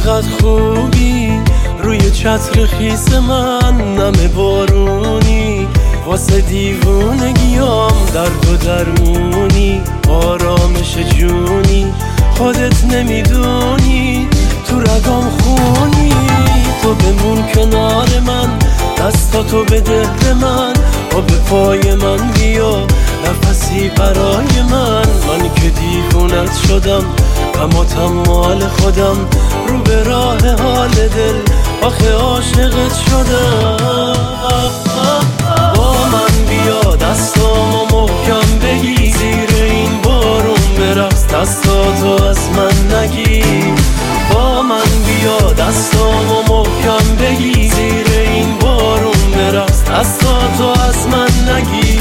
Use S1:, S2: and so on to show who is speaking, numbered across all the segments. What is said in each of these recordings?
S1: چقدر خوبی روی چتر خیس من، نم بارونی واسه دیوونگیام، درد و درمونی آرامش جونی، خودت نمیدونی تو رگام خونی. تو بمون کنار من، دستاتو بده به من، آب پای من بیا نفسی برای من که دیوونت شدم غماتم مال خودم، رو به راه حال دل آخه عاشقت شدم. با من بیا دستامو محکم بگی، زیر این بارون برقص دستاتو از من نگیر. با من بیا دستامو محکم بگی، زیر این بارون برقص دستاتو از من نگیر.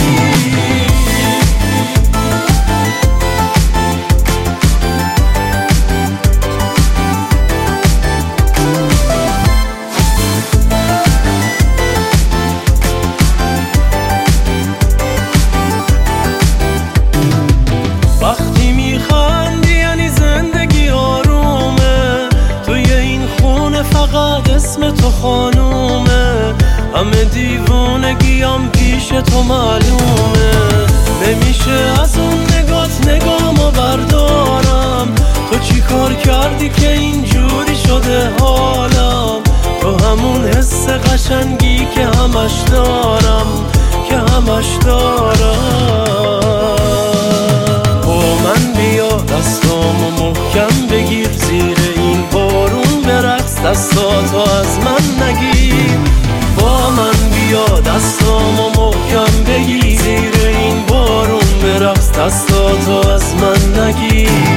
S1: وقتی میخندی یعنی زندگی آرومه، توی این خونه فقط اسم تو خانومه، همه دیوونگیم پیش تو معلومه. نمیشه از اون نگات نگامو بردارم، تو چی کار کردی که اینجوری شده حالم؟ تو همون حس قشنگی که همش دارم، که همش دارم. من بیا دستامو محکم بگیر، زیر این بارون برقص دستاتو از من نگیر. با من بیا دستامو محکم بگیر، زیر این بارون برقص دستاتو از من نگیر.